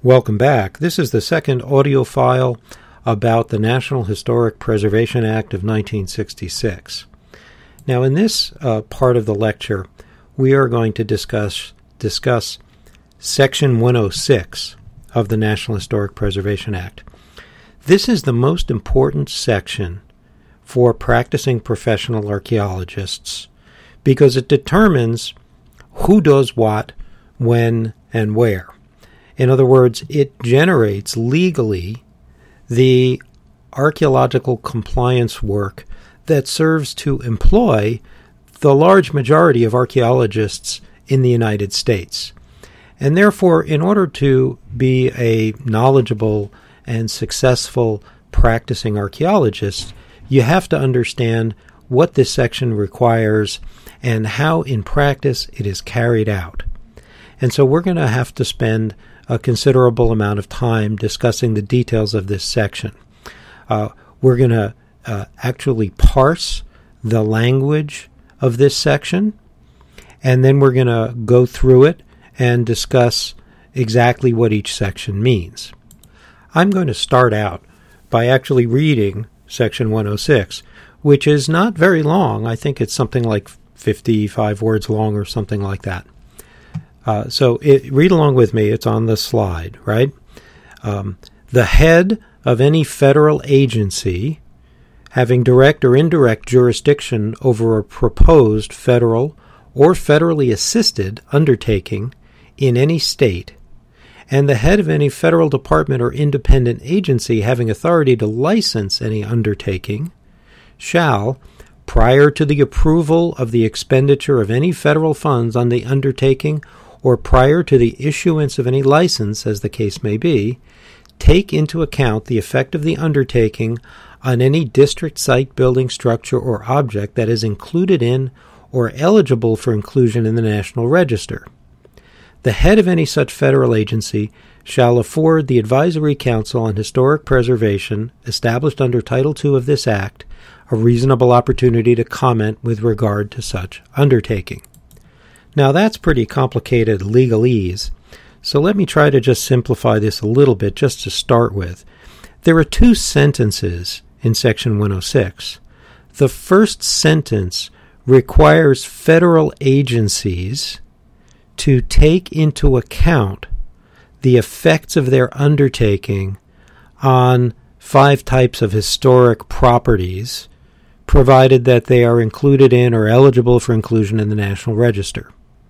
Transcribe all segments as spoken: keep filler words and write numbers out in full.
Welcome back. This is the second audio file about the National Historic Preservation Act of nineteen sixty-six. Now, in this uh, part of the lecture, we are going to discuss discuss Section one oh six of the National Historic Preservation Act. This is the most important section for practicing professional archaeologists because it determines who does what, when, and where. In other words, it generates legally the archaeological compliance work that serves to employ the large majority of archaeologists in the United States. And therefore, in order to be a knowledgeable and successful practicing archaeologist, you have to understand what this section requires and how in practice it is carried out. And so we're going to have to spend a considerable amount of time discussing the details of this section. Uh, we're going to uh, actually parse the language of this section, and then we're going to go through it and discuss exactly what each section means. I'm going to start out by actually reading Section one oh six, which is not very long. I think it's something like fifty-five words long or something like that. Uh, so it, read along with me. It's on the slide, right? Um, the head of any federal agency having direct or indirect jurisdiction over a proposed federal or federally assisted undertaking in any state, and the head of any federal department or independent agency having authority to license any undertaking shall, prior to the approval of the expenditure of any federal funds on the undertaking or prior to the issuance of any license, as the case may be, take into account the effect of the undertaking on any district site, building, structure, or object that is included in or eligible for inclusion in the National Register. The head of any such federal agency shall afford the Advisory Council on Historic Preservation, established under Title two of this Act, a reasonable opportunity to comment with regard to such undertaking. Now, that's pretty complicated legalese, so let me try to just simplify this a little bit just to start with. There are two sentences in Section one oh six. The first sentence requires federal agencies to take into account the effects of their undertaking on five types of historic properties, provided that they are included in or eligible for inclusion in the National Register.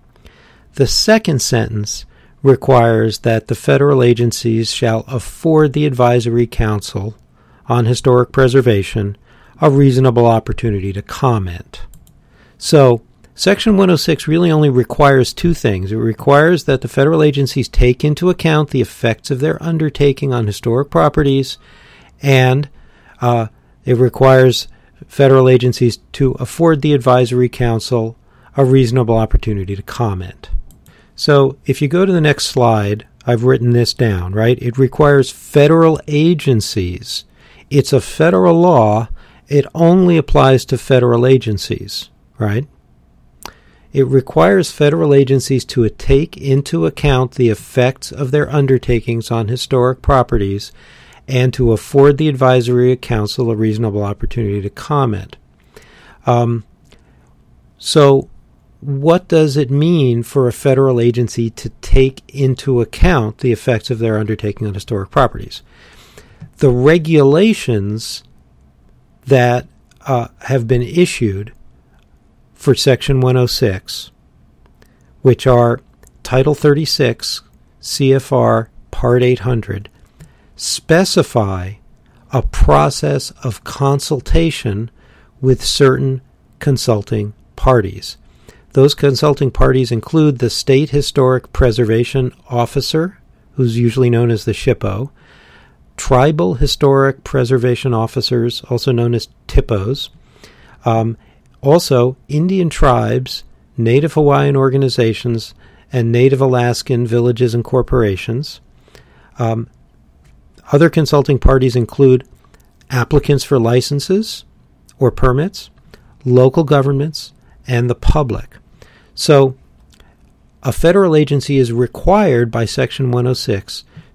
The second sentence requires that the federal agencies shall afford the Advisory Council on Historic Preservation a reasonable opportunity to comment. So, Section one oh six really only requires two things. It requires that the federal agencies take into account the effects of their undertaking on historic properties, and uh, it requires federal agencies to afford the Advisory Council a reasonable opportunity to comment. So if you go to the next slide, I've written this down, right? It requires federal agencies. It's a federal law. It only applies to federal agencies, right? It requires federal agencies to take into account the effects of their undertakings on historic properties and to afford the Advisory Council a reasonable opportunity to comment. Um, so what does it mean for a federal agency to take into account the effects of their undertaking on historic properties? The regulations that uh, have been issued for Section one oh six, which are Title thirty-six, C F R Part eight hundred, specify a process of consultation with certain consulting parties. Those consulting parties include the State Historic Preservation Officer, who's usually known as the S H I P O, Tribal Historic Preservation Officers, also known as T I P Os, um, also Indian tribes, Native Hawaiian organizations, and Native Alaskan villages and corporations. Um, other consulting parties include applicants for licenses or permits, local governments, and the public. So a federal agency is required by Section one oh six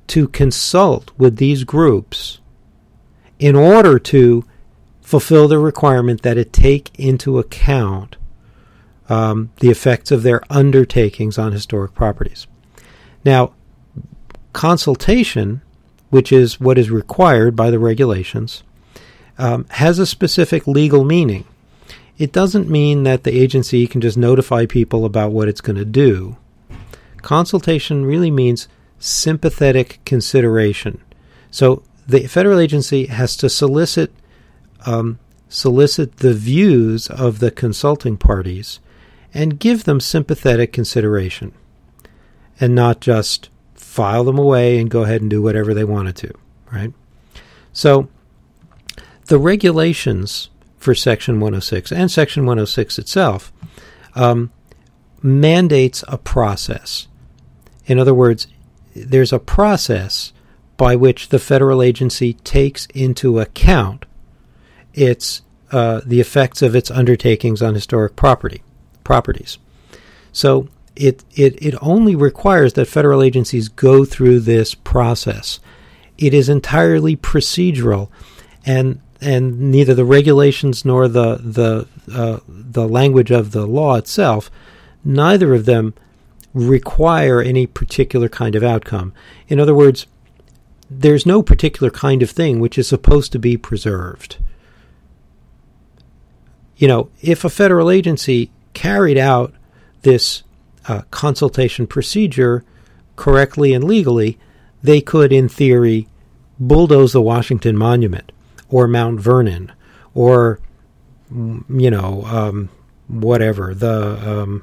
to consult with these groups in order to fulfill the requirement that it take into account um, the effects of their undertakings on historic properties. Now, consultation, which is what is required by the regulations, um, has a specific legal meaning. It doesn't mean that the agency can just notify people about what it's going to do. Consultation really means sympathetic consideration. So the federal agency has to solicit um, solicit the views of the consulting parties and give them sympathetic consideration, and not just file them away and go ahead and do whatever they wanted to, right? So the regulations for Section one oh six and Section one oh six itself um, mandates a process. In other words, there's a process by which the federal agency takes into account its uh, the effects of its undertakings on historic property properties. So it, it it only requires that federal agencies go through this process. It is entirely procedural, and and neither the regulations nor the the uh, the language of the law itself, neither of them require any particular kind of outcome. In other words, there's no particular kind of thing which is supposed to be preserved. You know, if a federal agency carried out this uh, consultation procedure correctly and legally, they could, in theory, bulldoze the Washington Monument or Mount Vernon or, you know, um, whatever, the, um,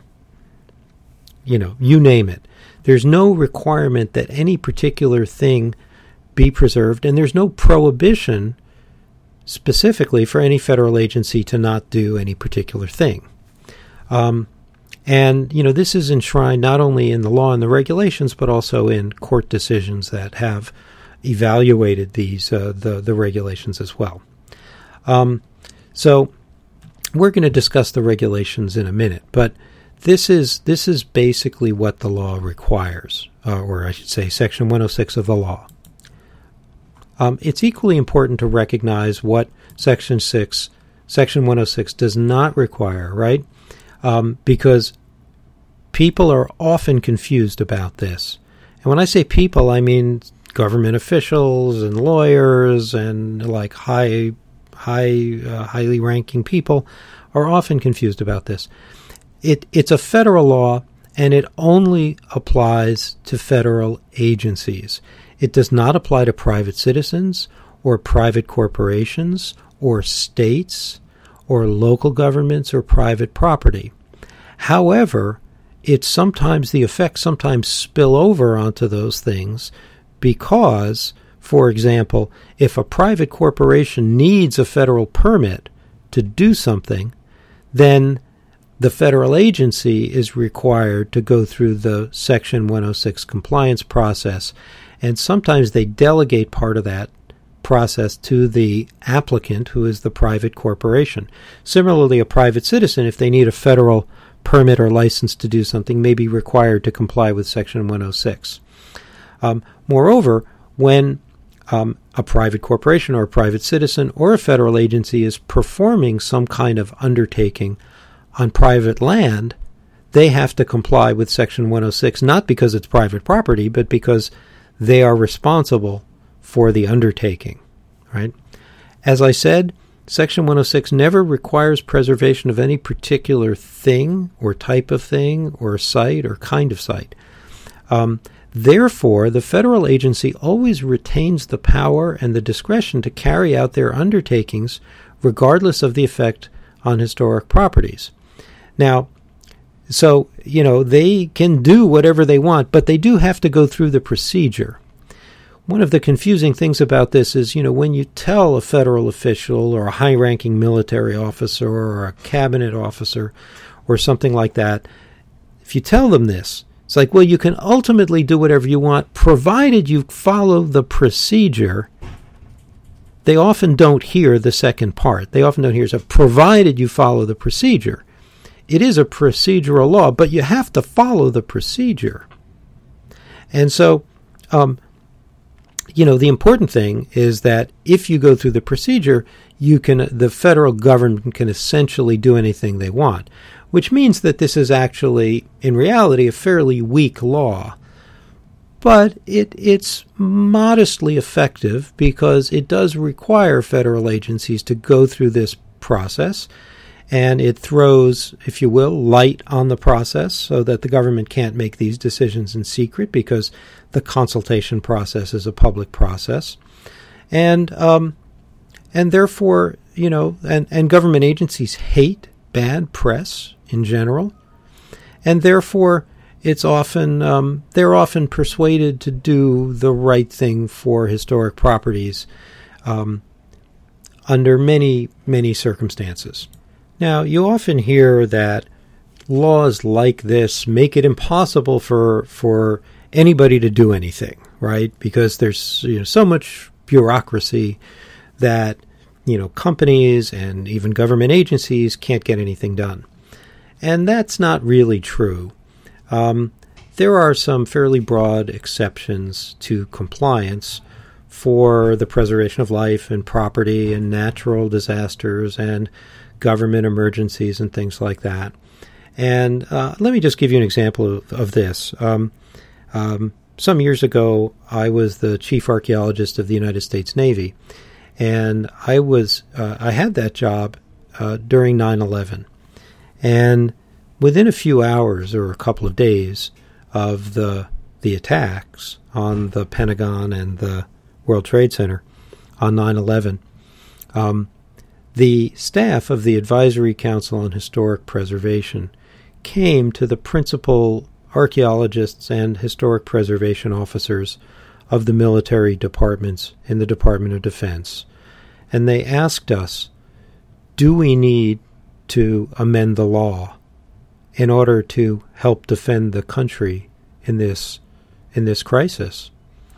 you know, you name it. There's no requirement that any particular thing be preserved, and there's no prohibition specifically for any federal agency to not do any particular thing. Um, and, you know, this is enshrined not only in the law and the regulations, but also in court decisions that have evaluated these, uh, the, the regulations as well. Um, so we're going to discuss the regulations in a minute, but this is this is basically what the law requires, uh, or I should say Section one oh six of the law. Um, it's equally important to recognize what Section six, Section one oh six does not require, right? Um, because people are often confused about this. And when I say people, I mean government officials and lawyers and like high, high, uh, highly ranking people are often confused about this. It, it's a federal law, and it only applies to federal agencies. It does not apply to private citizens or private corporations or states or local governments or private property. However, it's sometimes the effects sometimes spill over onto those things because, for example, if a private corporation needs a federal permit to do something, then the federal agency is required to go through the Section one oh six compliance process, and sometimes they delegate part of that process to the applicant, who is the private corporation. Similarly, a private citizen, if they need a federal permit or license to do something, may be required to comply with Section one oh six. Um, moreover, when um, a private corporation or a private citizen or a federal agency is performing some kind of undertaking on private land, they have to comply with Section one oh six, not because it's private property, but because they are responsible for the undertaking, right? As I said, Section one oh six never requires preservation of any particular thing or type of thing or site or kind of site. Um, therefore, the federal agency always retains the power and the discretion to carry out their undertakings regardless of the effect on historic properties. Now, so, you know, they can do whatever they want, but they do have to go through the procedure. One of the confusing things about this is, you know, when you tell a federal official or a high-ranking military officer or a cabinet officer or something like that, if you tell them this, it's like, well, you can ultimately do whatever you want, provided you follow the procedure. They often don't hear the second part. They often don't hear, so provided you follow the procedure. It is a procedural law, but you have to follow the procedure. And so um, you know, the important thing is that if you go through the procedure, you can, the federal government can essentially do anything they want, which means that this is actually, in reality, a fairly weak law. But it, it's modestly effective because it does require federal agencies to go through this process, and it throws, if you will, light on the process so that the government can't make these decisions in secret because the consultation process is a public process. And um, and therefore, you know, and, and government agencies hate bad press in general, and therefore it's often um, they're often persuaded to do the right thing for historic properties um, under many, many circumstances. Now, you often hear that laws like this make it impossible for for anybody to do anything, right? Because there's you know, so much bureaucracy that you know companies and even government agencies can't get anything done. And that's not really true. Um, there are some fairly broad exceptions to compliance for the preservation of life and property and natural disasters and government emergencies and things like that. And uh, let me just give you an example of, of this. Um, um, some years ago, I was the chief archaeologist of the United States Navy, and I was uh, I had that job uh, during nine eleven. And within a few hours or a couple of days of the the attacks on the Pentagon and the World Trade Center on nine eleven, um, the staff of the Advisory Council on Historic Preservation came to the principal archaeologists and historic preservation officers of the military departments in the Department of Defense, and they asked us, do we need to amend the law in order to help defend the country in this in this crisis?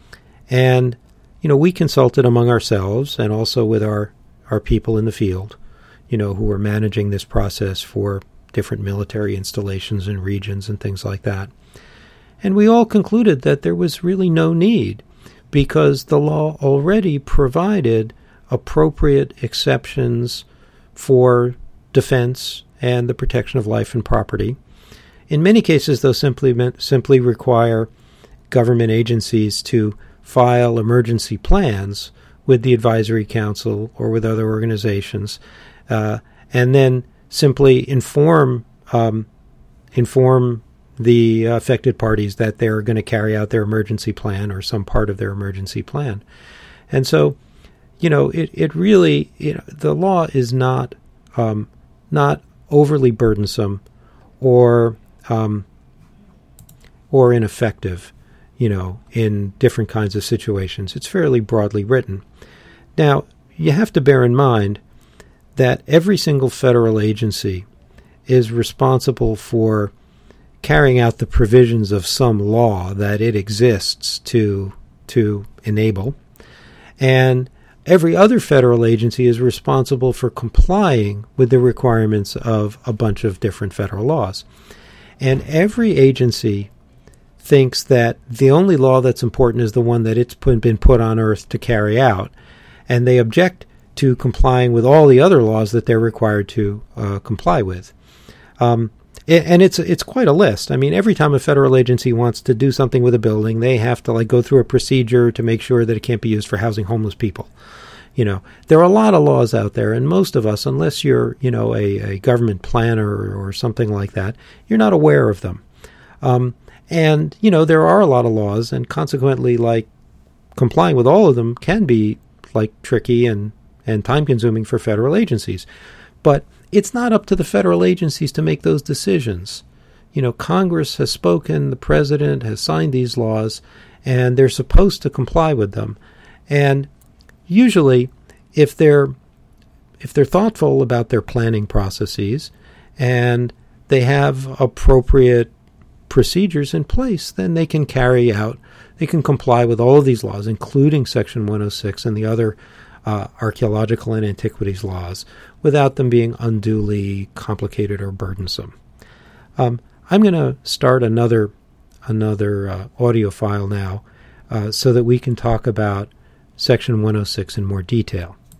And you know, we consulted among ourselves and also with our, our people in the field, you know, who were managing this process for different military installations and regions and things like that. And we all concluded that there was really no need because the law already provided appropriate exceptions for defense and the protection of life and property. In many cases, those simply meant, simply require government agencies to file emergency plans with the Advisory Council or with other organizations, uh, and then simply inform um, inform the affected parties that they're going to carry out their emergency plan or some part of their emergency plan. And so, you know, it, it really, you know, the law is not um, not overly burdensome or um, or ineffective, you know, in different kinds of situations. It's fairly broadly written. Now, you have to bear in mind that every single federal agency is responsible for carrying out the provisions of some law that it exists to to enable, and every other federal agency is responsible for complying with the requirements of a bunch of different federal laws. And every agency thinks that the only law that's important is the one that it's put, been put on earth to carry out, and they object to complying with all the other laws that they're required to uh, comply with. Um, and it's it's quite a list. I mean, every time a federal agency wants to do something with a building, they have to like go through a procedure to make sure that it can't be used for housing homeless people. You know, there are a lot of laws out there, and most of us, unless you're, you know, a, a government planner or something like that, you're not aware of them. Um, and, you know, there are a lot of laws, and consequently, like, complying with all of them can be, like, tricky and, and time-consuming for federal agencies. But it's not up to the federal agencies to make those decisions. You know, Congress has spoken, the president has signed these laws, and they're supposed to comply with them. And usually, if they're if they're thoughtful about their planning processes and they have appropriate procedures in place, then they can carry out, they can comply with all of these laws, including Section one oh six and the other uh, archaeological and antiquities laws, without them being unduly complicated or burdensome. Um, I'm going to start another another uh, audio file now uh, so that we can talk about Section one oh six in more detail.